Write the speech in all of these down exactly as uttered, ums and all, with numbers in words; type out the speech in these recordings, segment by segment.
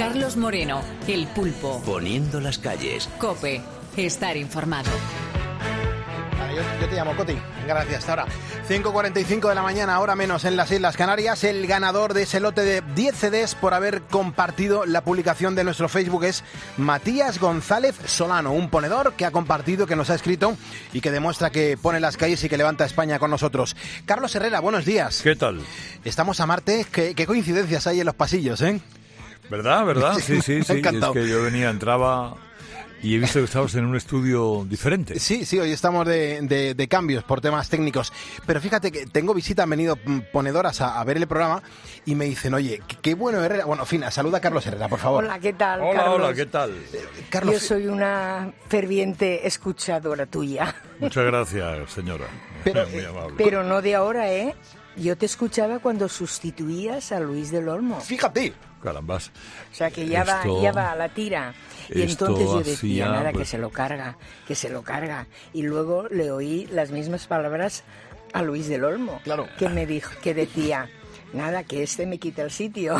Carlos Moreno, El Pulpo. Poniendo las calles. COPE. Estar informado. Vale, yo, yo te llamo Coti. Gracias, hasta ahora. cinco cuarenta y cinco de la mañana, hora menos en las Islas Canarias. El ganador de ese lote de diez C Ds por haber compartido la publicación de nuestro Facebook es Matías González Solano, un ponedor que ha compartido, que nos ha escrito y que demuestra que pone las calles y que levanta España con nosotros. Carlos Herrera, buenos días. ¿Qué tal? Estamos a Marte. ¿Qué, qué coincidencias hay en los pasillos, eh? ¿Verdad? ¿Verdad? Sí, sí, sí. Encantado. Es que yo venía, entraba... Y he visto que estabas en un estudio diferente. Sí, sí, hoy estamos de, de, de cambios por temas técnicos. Pero fíjate que tengo visita, han venido ponedoras a, a ver el programa y me dicen, oye, qué, qué bueno Herrera. Bueno, Fina, saluda a Carlos Herrera, por favor. Hola, ¿qué tal, Hola, Carlos? hola, ¿qué tal? Eh, Carlos, Yo soy una ferviente escuchadora tuya. Muchas gracias, señora. Pero, Muy amable. Pero no de ahora, ¿eh? Yo te escuchaba cuando sustituías a Luis del Olmo. fíjate. Carambas. O sea, que ya, Esto- va, ya va a la tira. Y esto entonces yo decía, hacía, nada, que pues- se lo carga, que se lo carga. Y luego le oí las mismas palabras a Luis del Olmo. Claro. Que me dijo, que decía, nada, que este me quita el sitio.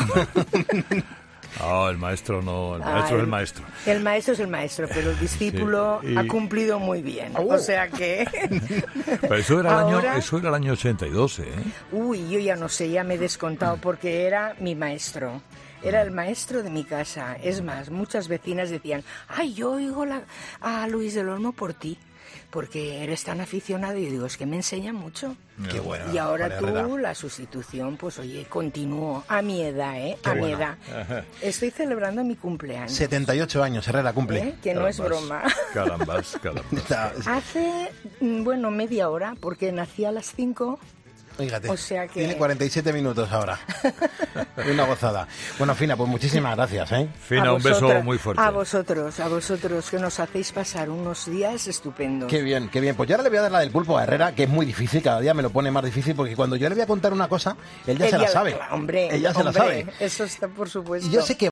Ah, el maestro no, el Ah, maestro es el maestro. El maestro es el maestro, pero el discípulo Sí, y- ha cumplido muy bien. Oh. O sea que... Pero eso era, el año, Ahora- eso era el año ochenta y dos, ¿eh? Uy, yo ya no sé, ya me he descontado porque era mi maestro. Era el maestro de mi casa. Es más, muchas vecinas decían, ay, yo oigo la- a Luis del Olmo por ti, porque eres tan aficionado. Y yo digo, es que me enseña mucho. Qué bueno. Y ahora María tú, Herrera. la sustitución, pues oye, continúo a mi edad, ¿eh? Qué a mi bueno. edad. Estoy celebrando mi cumpleaños. setenta y ocho años, Herrera cumple. ¿eh? Que no es Carambas, broma. Carambas, carambas. Está- Hace, mm, bueno, media hora, porque nací a las cinco. Fíjate, O sea que- tiene cuarenta y siete minutos ahora. Una gozada. Bueno, Fina, pues muchísimas gracias, ¿eh? Fina, A un beso vosotras- muy fuerte. A vosotros, a vosotros, que nos hacéis pasar unos días estupendos. Qué bien, qué bien. Pues yo ahora le voy a dar la del pulpo a Herrera, que es muy difícil, cada día me lo pone más difícil, porque cuando yo le voy a contar una cosa, él ya se la Ella- sabe. Hombre, Él ya se la hombre, sabe. eso está por supuesto. Y yo sé que